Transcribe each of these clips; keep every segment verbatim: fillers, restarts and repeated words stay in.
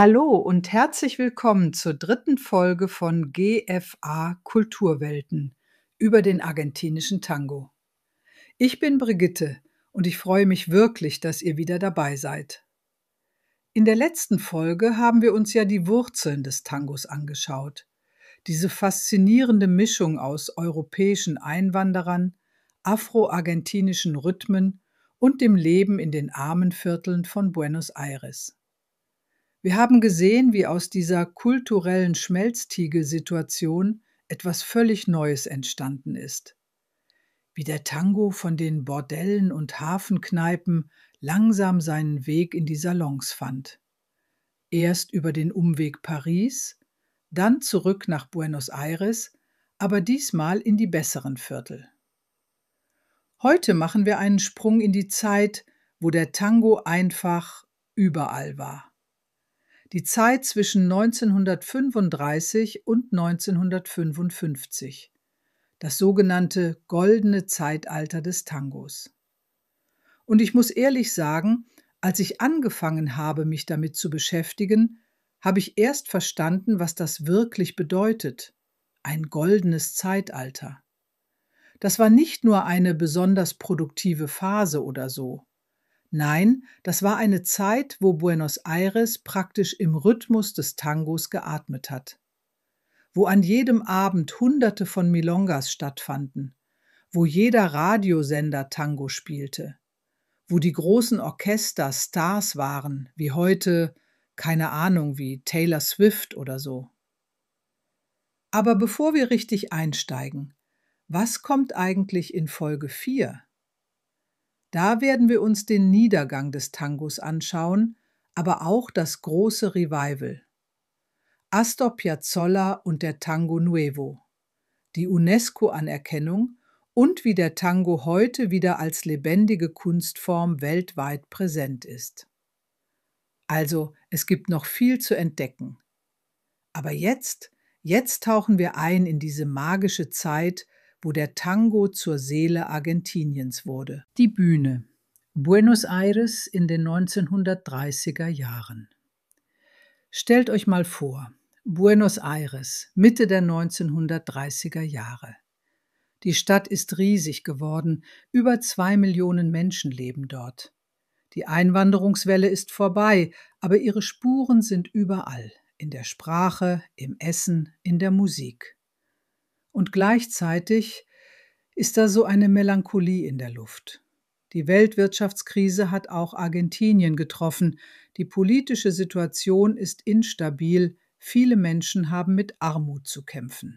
Hallo und herzlich willkommen zur dritten Folge von G F A Kulturwelten über den argentinischen Tango. Ich bin Brigitte und ich freue mich wirklich, dass ihr wieder dabei seid. In der letzten Folge haben wir uns ja die Wurzeln des Tangos angeschaut. Diese faszinierende Mischung aus europäischen Einwanderern, afro-argentinischen Rhythmen und dem Leben in den Armenvierteln von Buenos Aires. Wir haben gesehen, wie aus dieser kulturellen Schmelztiegel-Situation etwas völlig Neues entstanden ist. Wie der Tango von den Bordellen und Hafenkneipen langsam seinen Weg in die Salons fand. Erst über den Umweg Paris, dann zurück nach Buenos Aires, aber diesmal in die besseren Viertel. Heute machen wir einen Sprung in die Zeit, wo der Tango einfach überall war. Die Zeit zwischen neunzehnhundertfünfunddreißig und neunzehnhundertfünfundfünfzig, das sogenannte goldene Zeitalter des Tangos. Und ich muss ehrlich sagen, als ich angefangen habe, mich damit zu beschäftigen, habe ich erst verstanden, was das wirklich bedeutet, ein goldenes Zeitalter. Das war nicht nur eine besonders produktive Phase oder so. Nein, das war eine Zeit, wo Buenos Aires praktisch im Rhythmus des Tangos geatmet hat. Wo an jedem Abend Hunderte von Milongas stattfanden, wo jeder Radiosender Tango spielte, wo die großen Orchester Stars waren, wie heute, keine Ahnung, wie Taylor Swift oder so. Aber bevor wir richtig einsteigen, was kommt eigentlich in Folge vier? Da werden wir uns den Niedergang des Tangos anschauen, aber auch das große Revival. Astor Piazzolla und der Tango Nuevo, die UNESCO-Anerkennung und wie der Tango heute wieder als lebendige Kunstform weltweit präsent ist. Also, es gibt noch viel zu entdecken. Aber jetzt, jetzt tauchen wir ein in diese magische Zeit, wo der Tango zur Seele Argentiniens wurde. Die Bühne. Buenos Aires in den neunzehnhundertdreißiger Jahren. Stellt euch mal vor, Buenos Aires, Mitte der neunzehnhundertdreißiger Jahre. Die Stadt ist riesig geworden, über zwei Millionen Menschen leben dort. Die Einwanderungswelle ist vorbei, aber ihre Spuren sind überall, in der Sprache, im Essen, in der Musik. Und gleichzeitig ist da so eine Melancholie in der Luft. Die Weltwirtschaftskrise hat auch Argentinien getroffen. Die politische Situation ist instabil. Viele Menschen haben mit Armut zu kämpfen.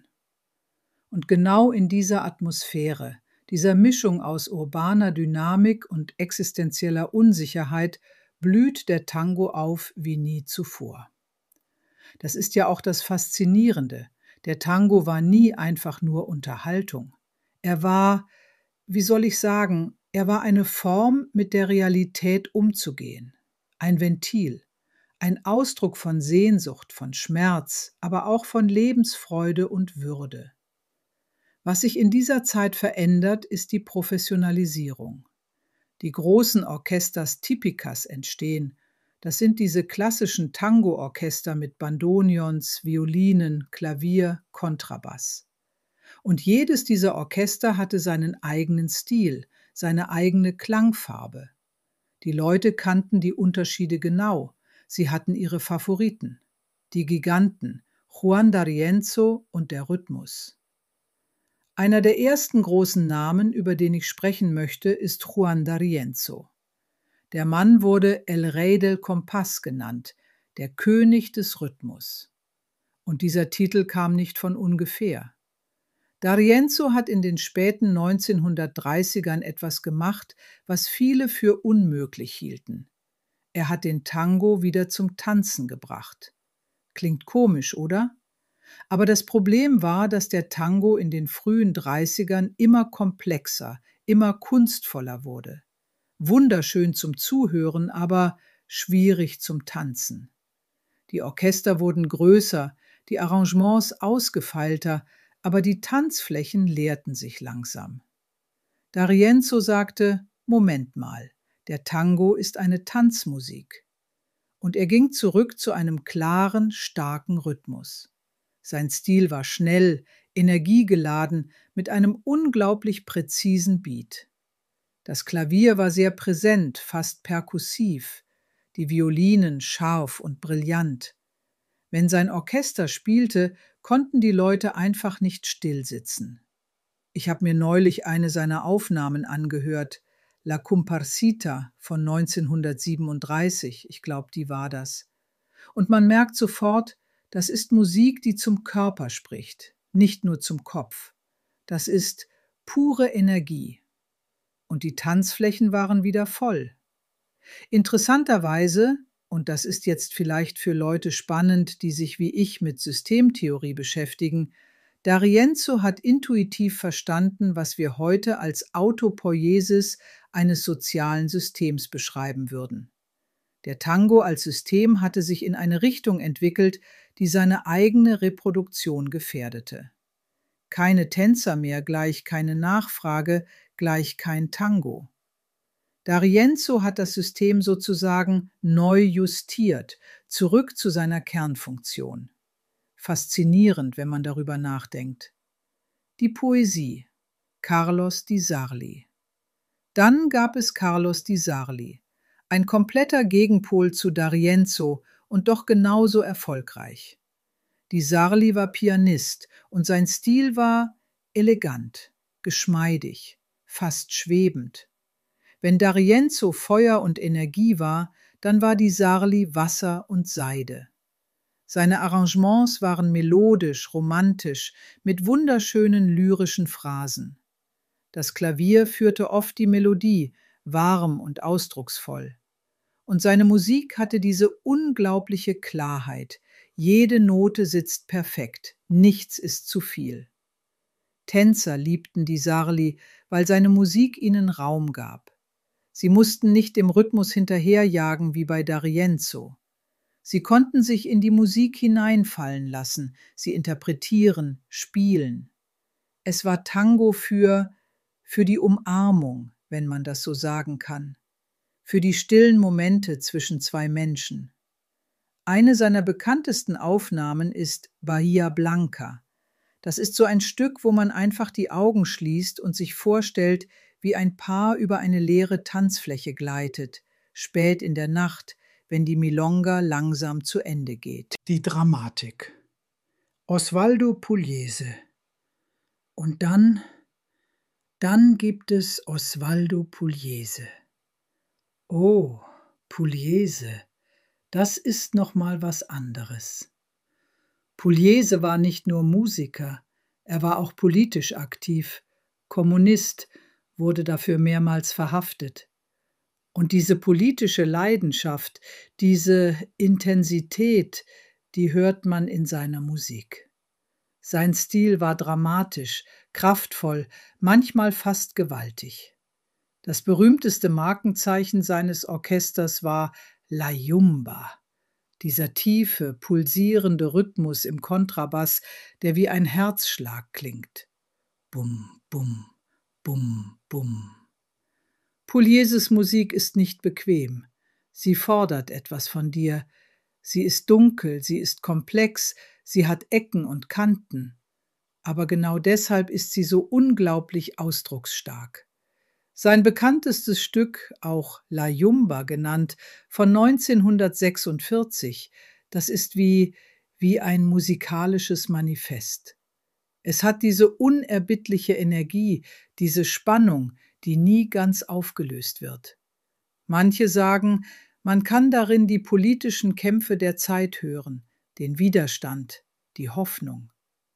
Und genau in dieser Atmosphäre, dieser Mischung aus urbaner Dynamik und existenzieller Unsicherheit, blüht der Tango auf wie nie zuvor. Das ist ja auch das Faszinierende. Der Tango war nie einfach nur Unterhaltung. Er war, wie soll ich sagen, er war eine Form, mit der Realität umzugehen. Ein Ventil, ein Ausdruck von Sehnsucht, von Schmerz, aber auch von Lebensfreude und Würde. Was sich in dieser Zeit verändert, ist die Professionalisierung. Die großen Orchesters Típicas entstehen. Das sind diese klassischen Tango-Orchester mit Bandoneons, Violinen, Klavier, Kontrabass. Und jedes dieser Orchester hatte seinen eigenen Stil, seine eigene Klangfarbe. Die Leute kannten die Unterschiede genau. Sie hatten ihre Favoriten. Die Giganten, Juan D'Arienzo und der Rhythmus. Einer der ersten großen Namen, über den ich sprechen möchte, ist Juan D'Arienzo. Der Mann wurde El Rey del Compás genannt, der König des Rhythmus. Und dieser Titel kam nicht von ungefähr. D'Arienzo hat in den späten neunzehnhundertdreißigern etwas gemacht, was viele für unmöglich hielten. Er hat den Tango wieder zum Tanzen gebracht. Klingt komisch, oder? Aber das Problem war, dass der Tango in den frühen dreißigern immer komplexer, immer kunstvoller wurde. Wunderschön zum Zuhören, aber schwierig zum Tanzen. Die Orchester wurden größer, die Arrangements ausgefeilter, aber die Tanzflächen leerten sich langsam. D'Arienzo sagte, Moment mal, der Tango ist eine Tanzmusik. und er ging zurück zu einem klaren, starken Rhythmus. Sein Stil war schnell, energiegeladen, mit einem unglaublich präzisen Beat. Das Klavier war sehr präsent, fast perkussiv, die Violinen scharf und brillant. Wenn sein Orchester spielte, konnten die Leute einfach nicht stillsitzen. Ich habe mir neulich eine seiner Aufnahmen angehört, La Comparsita von neunzehnhundertsiebenunddreißig, ich glaube, die war das. Und man merkt sofort, das ist Musik, die zum Körper spricht, nicht nur zum Kopf. Das ist pure Energie. Und die Tanzflächen waren wieder voll. Interessanterweise, und das ist jetzt vielleicht für Leute spannend, die sich wie ich mit Systemtheorie beschäftigen, D'Arienzo hat intuitiv verstanden, was wir heute als Autopoiesis eines sozialen Systems beschreiben würden. Der Tango als System hatte sich in eine Richtung entwickelt, die seine eigene Reproduktion gefährdete. Keine Tänzer mehr gleich keine Nachfrage, gleich kein Tango. D'Arienzo hat das System sozusagen neu justiert, zurück zu seiner Kernfunktion. Faszinierend, wenn man darüber nachdenkt. Die Poesie. Carlos Di Sarli. Dann gab es Carlos Di Sarli, ein kompletter Gegenpol zu D'Arienzo und doch genauso erfolgreich. Di Sarli war Pianist und sein Stil war elegant, geschmeidig, fast schwebend. Wenn D'Arienzo Feuer und Energie war, dann war Di Sarli Wasser und Seide. Seine Arrangements waren melodisch, romantisch, mit wunderschönen lyrischen Phrasen. Das Klavier führte oft die Melodie, warm und ausdrucksvoll. Und seine Musik hatte diese unglaubliche Klarheit. Jede Note sitzt perfekt, nichts ist zu viel. Tänzer liebten Di Sarli, weil seine Musik ihnen Raum gab. Sie mussten nicht dem Rhythmus hinterherjagen wie bei D'Arienzo. Sie konnten sich in die Musik hineinfallen lassen, sie interpretieren, spielen. Es war Tango für, für die Umarmung, wenn man das so sagen kann, für die stillen Momente zwischen zwei Menschen. Eine seiner bekanntesten Aufnahmen ist Bahia Blanca. Das ist so ein Stück, wo man einfach die Augen schließt und sich vorstellt, wie ein Paar über eine leere Tanzfläche gleitet, spät in der Nacht, wenn die Milonga langsam zu Ende geht. Die Dramatik. Osvaldo Pugliese. Und dann, dann gibt es Osvaldo Pugliese. Oh, Pugliese, das ist noch mal was anderes. Pugliese war nicht nur Musiker, er war auch politisch aktiv, Kommunist, wurde dafür mehrmals verhaftet. Und diese politische Leidenschaft, diese Intensität, die hört man in seiner Musik. Sein Stil war dramatisch, kraftvoll, manchmal fast gewaltig. Das berühmteste Markenzeichen seines Orchesters war La Yumba, dieser tiefe, pulsierende Rhythmus im Kontrabass, der wie ein Herzschlag klingt. Bum, bum, bum, bum. Puglieses Musik ist nicht bequem. Sie fordert etwas von dir. Sie ist dunkel, sie ist komplex, sie hat Ecken und Kanten. Aber genau deshalb ist sie so unglaublich ausdrucksstark. Sein bekanntestes Stück, auch La Yumba genannt, von neunzehnhundertsechsundvierzig, das ist wie, wie ein musikalisches Manifest. Es hat diese unerbittliche Energie, diese Spannung, die nie ganz aufgelöst wird. Manche sagen, man kann darin die politischen Kämpfe der Zeit hören, den Widerstand, die Hoffnung.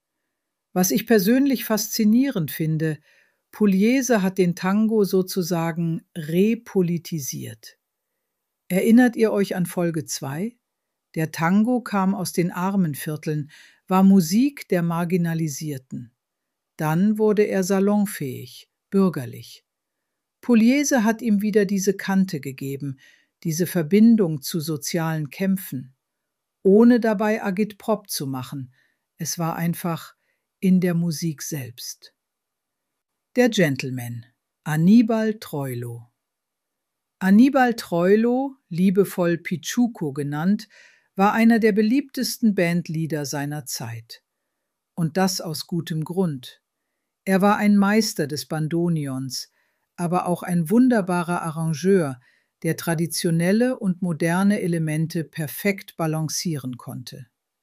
Was ich persönlich faszinierend finde, Pugliese hat den Tango sozusagen repolitisiert. Erinnert ihr euch an Folge zwei? Der Tango kam aus den Armenvierteln, war Musik der Marginalisierten. Dann wurde er salonfähig, bürgerlich. Pugliese hat ihm wieder diese Kante gegeben, diese Verbindung zu sozialen Kämpfen, ohne dabei Agitprop zu machen. Es war einfach in der Musik selbst. Der Gentleman, Aníbal Troilo. Aníbal Troilo, liebevoll Pichuco genannt, war einer der beliebtesten Bandleader seiner Zeit. Und das aus gutem Grund. Er war ein Meister des Bandoneons, aber auch ein wunderbarer Arrangeur, der traditionelle und moderne Elemente perfekt balancieren konnte.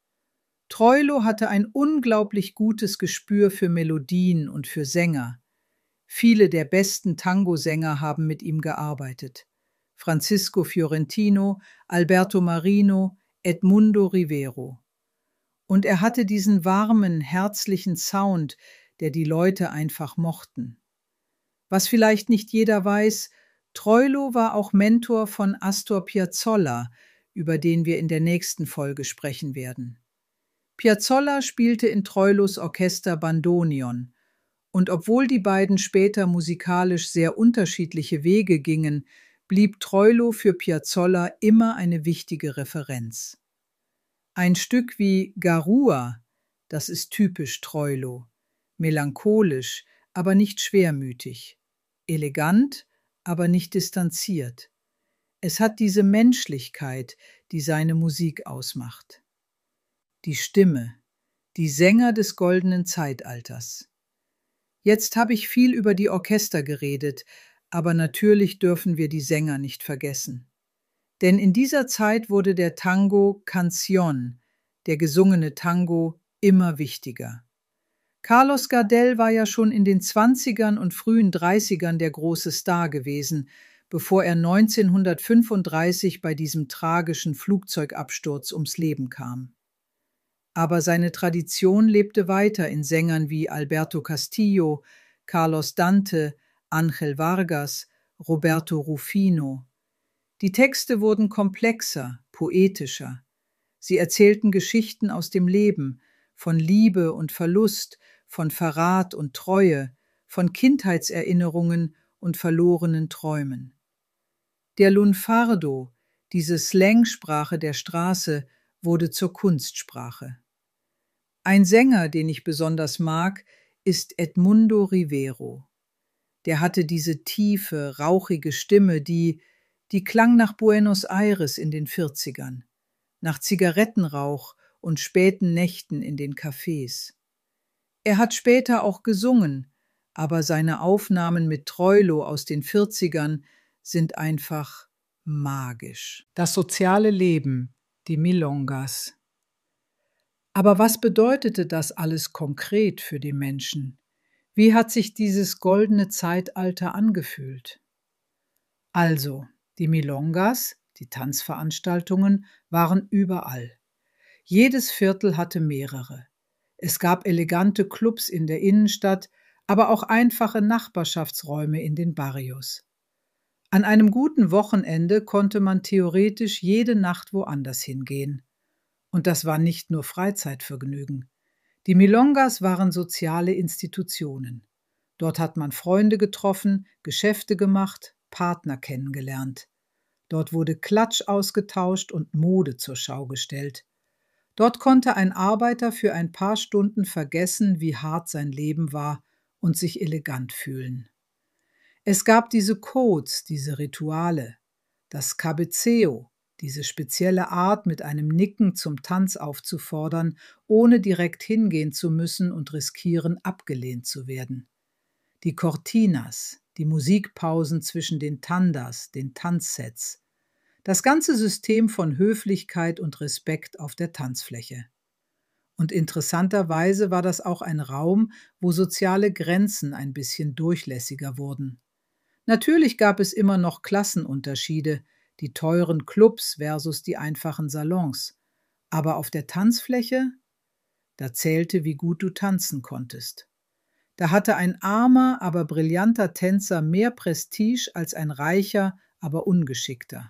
Troilo hatte ein unglaublich gutes Gespür für Melodien und für Sänger. Viele der besten Tango-Sänger haben mit ihm gearbeitet. Francisco Fiorentino, Alberto Marino, Edmundo Rivero. Und er hatte diesen warmen, herzlichen Sound, der die Leute einfach mochten. Was vielleicht nicht jeder weiß, Troilo war auch Mentor von Astor Piazzolla, über den wir in der nächsten Folge sprechen werden. Piazzolla spielte in Troilos Orchester Bandoneon, und obwohl die beiden später musikalisch sehr unterschiedliche Wege gingen, blieb Troilo für Piazzolla immer eine wichtige Referenz. Ein Stück wie Garua, das ist typisch Troilo, melancholisch, aber nicht schwermütig, elegant, aber nicht distanziert. Es hat diese Menschlichkeit, die seine Musik ausmacht. Die Stimme, die Sänger des goldenen Zeitalters. Jetzt habe ich viel über die Orchester geredet, aber natürlich dürfen wir die Sänger nicht vergessen. Denn in dieser Zeit wurde der Tango Canción, der gesungene Tango, immer wichtiger. Carlos Gardel war ja schon in den zwanzigern und frühen dreißigern der große Star gewesen, bevor er neunzehnhundertfünfunddreißig bei diesem tragischen Flugzeugabsturz ums Leben kam. Aber seine Tradition lebte weiter in Sängern wie Alberto Castillo, Carlos Dante, Ángel Vargas, Roberto Rufino. Die Texte wurden komplexer, poetischer. Sie erzählten Geschichten aus dem Leben, von Liebe und Verlust, von Verrat und Treue, von Kindheitserinnerungen und verlorenen Träumen. Der Lunfardo, diese Slangsprache der Straße, wurde zur Kunstsprache. Ein Sänger, den ich besonders mag, ist Edmundo Rivero. Der hatte diese tiefe, rauchige Stimme, die, die klang nach Buenos Aires in den vierzigern, nach Zigarettenrauch und späten Nächten in den Cafés. Er hat später auch gesungen, aber seine Aufnahmen mit Troilo aus den vierzigern sind einfach magisch. Das soziale Leben, die Milongas. Aber was bedeutete das alles konkret für die Menschen? Wie hat sich dieses goldene Zeitalter angefühlt? Also, die Milongas, die Tanzveranstaltungen, waren überall. Jedes Viertel hatte mehrere. Es gab elegante Clubs in der Innenstadt, aber auch einfache Nachbarschaftsräume in den Barrios. An einem guten Wochenende konnte man theoretisch jede Nacht woanders hingehen. Und das war nicht nur Freizeitvergnügen. Die Milongas waren soziale Institutionen. Dort hat man Freunde getroffen, Geschäfte gemacht, Partner kennengelernt. Dort wurde Klatsch ausgetauscht und Mode zur Schau gestellt. Dort konnte ein Arbeiter für ein paar Stunden vergessen, wie hart sein Leben war und sich elegant fühlen. Es gab diese Codes, diese Rituale, das Cabeceo, diese spezielle Art, mit einem Nicken zum Tanz aufzufordern, ohne direkt hingehen zu müssen und riskieren, abgelehnt zu werden. Die Cortinas, die Musikpausen zwischen den Tandas, den Tanzsets. Das ganze System von Höflichkeit und Respekt auf der Tanzfläche. Und interessanterweise war das auch ein Raum, wo soziale Grenzen ein bisschen durchlässiger wurden. Natürlich gab es immer noch Klassenunterschiede, die teuren Clubs versus die einfachen Salons. Aber auf der Tanzfläche, da zählte, wie gut du tanzen konntest. Da hatte ein armer, aber brillanter Tänzer mehr Prestige als ein reicher, aber ungeschickter.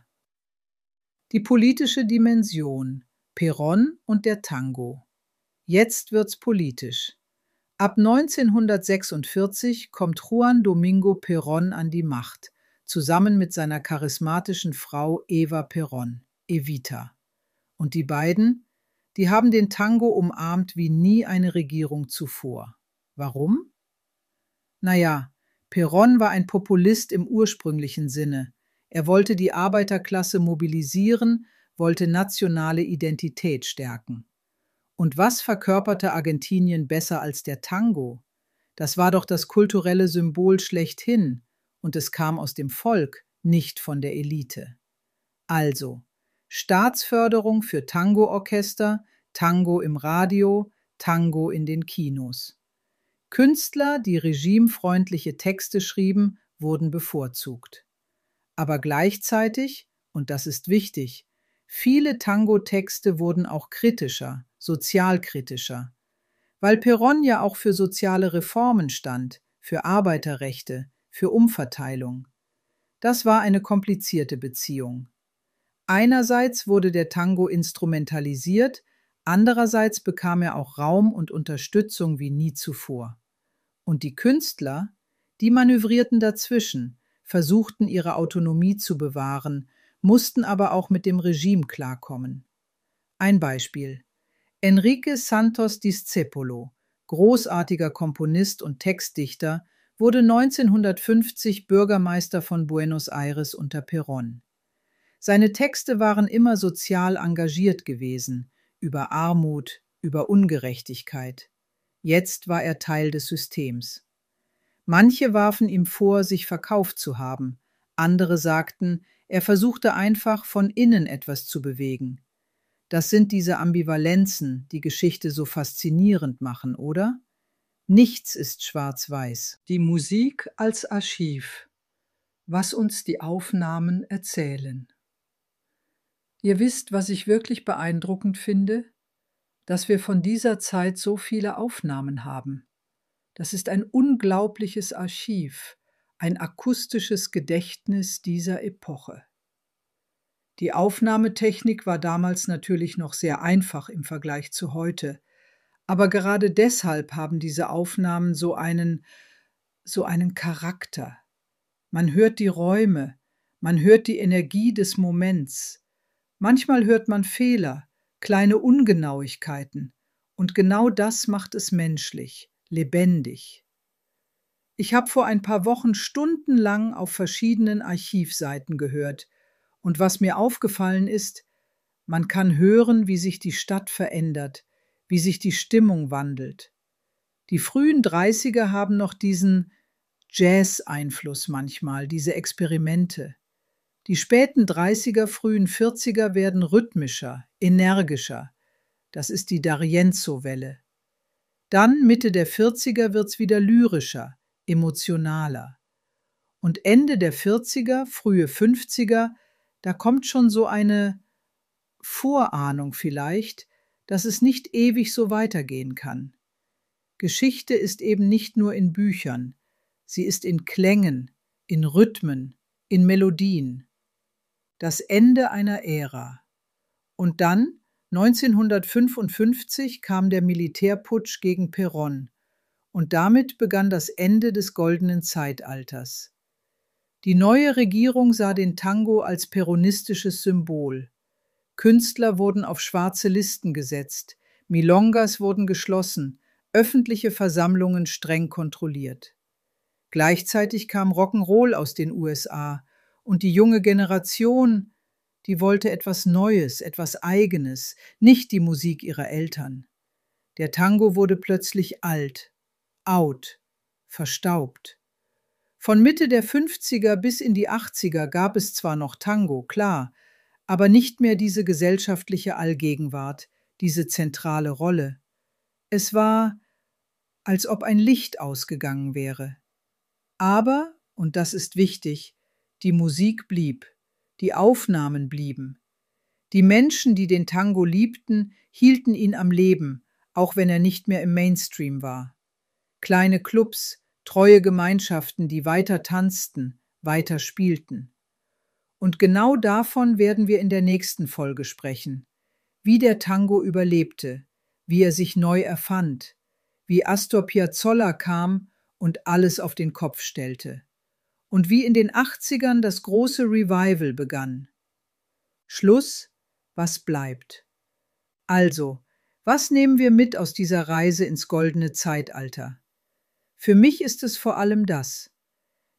Die politische Dimension, Perón und der Tango. Jetzt wird's politisch. Ab neunzehnhundertsechsundvierzig kommt Juan Domingo Perón an die Macht, zusammen mit seiner charismatischen Frau Eva Perón, Evita. Und die beiden, die haben den Tango umarmt wie nie eine Regierung zuvor. Warum? Naja, Perón war ein Populist im ursprünglichen Sinne. Er wollte die Arbeiterklasse mobilisieren, wollte nationale Identität stärken. Und was verkörperte Argentinien besser als der Tango? Das war doch das kulturelle Symbol schlechthin, und es kam aus dem Volk, nicht von der Elite. Also, Staatsförderung für Tango-Orchester, Tango im Radio, Tango in den Kinos. Künstler, die regimefreundliche Texte schrieben, wurden bevorzugt. Aber gleichzeitig, und das ist wichtig, viele Tango-Texte wurden auch kritischer, sozialkritischer. Weil Perón ja auch für soziale Reformen stand, für Arbeiterrechte, für Umverteilung. Das war eine komplizierte Beziehung. Einerseits wurde der Tango instrumentalisiert, andererseits bekam er auch Raum und Unterstützung wie nie zuvor. Und die Künstler, die manövrierten dazwischen, versuchten ihre Autonomie zu bewahren, mussten aber auch mit dem Regime klarkommen. Ein Beispiel: Enrique Santos Discépolo, großartiger Komponist und Textdichter, wurde neunzehnhundertfünfzig Bürgermeister von Buenos Aires unter Perón. Seine Texte waren immer sozial engagiert gewesen, über Armut, über Ungerechtigkeit. Jetzt war er Teil des Systems. Manche warfen ihm vor, sich verkauft zu haben, andere sagten, er versuchte einfach, von innen etwas zu bewegen. Das sind diese Ambivalenzen, die Geschichte so faszinierend machen, oder? Nichts ist schwarz-weiß. Die Musik als Archiv, was uns die Aufnahmen erzählen. Ihr wisst, was ich wirklich beeindruckend finde? Dass wir von dieser Zeit so viele Aufnahmen haben. Das ist ein unglaubliches Archiv, ein akustisches Gedächtnis dieser Epoche. Die Aufnahmetechnik war damals natürlich noch sehr einfach im Vergleich zu heute, aber gerade deshalb haben diese Aufnahmen so einen, so einen Charakter. Man hört die Räume, man hört die Energie des Moments. Manchmal hört man Fehler, kleine Ungenauigkeiten, und genau das macht es menschlich, lebendig. Ich habe vor ein paar Wochen stundenlang auf verschiedenen Archivseiten gehört, und was mir aufgefallen ist, man kann hören, wie sich die Stadt verändert, wie sich die Stimmung wandelt. Die frühen Dreißiger haben noch diesen Jazz-Einfluss manchmal, diese Experimente. Die späten Dreißiger, frühen Vierziger werden rhythmischer, energischer. Das ist die D'Arienzo-Welle. Dann, Mitte der Vierziger, wird's wieder lyrischer, emotionaler. Und Ende der Vierziger, frühe Fünfziger, da kommt schon so eine Vorahnung vielleicht, dass es nicht ewig so weitergehen kann. Geschichte ist eben nicht nur in Büchern, sie ist in Klängen, in Rhythmen, in Melodien. Das Ende einer Ära. Und dann, neunzehnhundertfünfundfünfzig, kam der Militärputsch gegen Perón, und damit begann das Ende des goldenen Zeitalters. Die neue Regierung sah den Tango als peronistisches Symbol. Künstler wurden auf schwarze Listen gesetzt, Milongas wurden geschlossen, öffentliche Versammlungen streng kontrolliert. Gleichzeitig kam Rock'n'Roll aus den U S A, und die junge Generation, die wollte etwas Neues, etwas Eigenes, nicht die Musik ihrer Eltern. Der Tango wurde plötzlich alt, out, verstaubt. Von Mitte der Fünfziger bis in die Achtziger gab es zwar noch Tango, klar, aber nicht mehr diese gesellschaftliche Allgegenwart, diese zentrale Rolle. Es war, als ob ein Licht ausgegangen wäre. Aber, und das ist wichtig, die Musik blieb, die Aufnahmen blieben. Die Menschen, die den Tango liebten, hielten ihn am Leben, auch wenn er nicht mehr im Mainstream war. Kleine Clubs, treue Gemeinschaften, die weiter tanzten, weiter spielten. Und genau davon werden wir in der nächsten Folge sprechen. Wie der Tango überlebte, wie er sich neu erfand, wie Astor Piazzolla kam und alles auf den Kopf stellte. Und wie in den achtzigern das große Revival begann. Schluss, was bleibt? Also, was nehmen wir mit aus dieser Reise ins goldene Zeitalter? Für mich ist es vor allem das.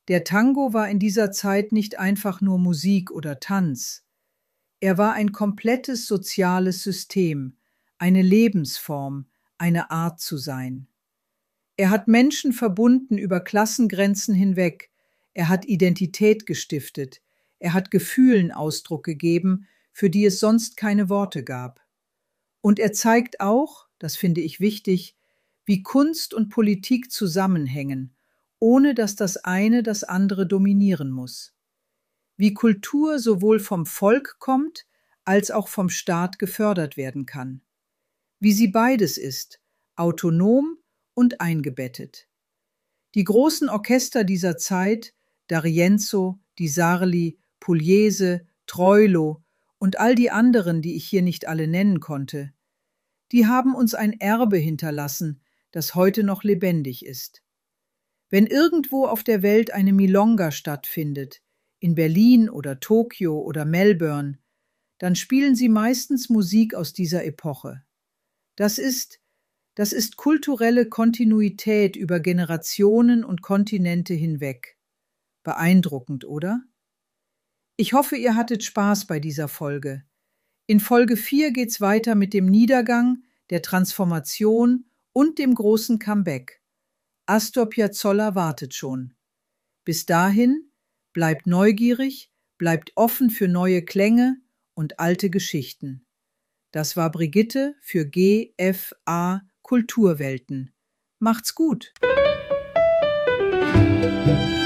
Der Tango war in dieser Zeit nicht einfach nur Musik oder Tanz. Er war ein komplettes soziales System, eine Lebensform, eine Art zu sein. Er hat Menschen verbunden über Klassengrenzen hinweg, er hat Identität gestiftet, er hat Gefühlen Ausdruck gegeben, für die es sonst keine Worte gab. Und er zeigt auch, das finde ich wichtig, wie Kunst und Politik zusammenhängen, ohne dass das eine das andere dominieren muss. Wie Kultur sowohl vom Volk kommt, als auch vom Staat gefördert werden kann. Wie sie beides ist, autonom und eingebettet. Die großen Orchester dieser Zeit, D'Arienzo, Di Sarli, Pugliese, Troilo und all die anderen, die ich hier nicht alle nennen konnte, die haben uns ein Erbe hinterlassen, das heute noch lebendig ist. Wenn irgendwo auf der Welt eine Milonga stattfindet, in Berlin oder Tokio oder Melbourne, dann spielen sie meistens Musik aus dieser Epoche. Das ist, das ist kulturelle Kontinuität über Generationen und Kontinente hinweg. Beeindruckend, oder? Ich hoffe, ihr hattet Spaß bei dieser Folge. In Folge vier geht's weiter mit dem Niedergang, der Transformation und dem großen Comeback. Astor Piazzolla wartet schon. Bis dahin, bleibt neugierig, bleibt offen für neue Klänge und alte Geschichten. Das war Brigitte für G F A Kulturwelten. Macht's gut!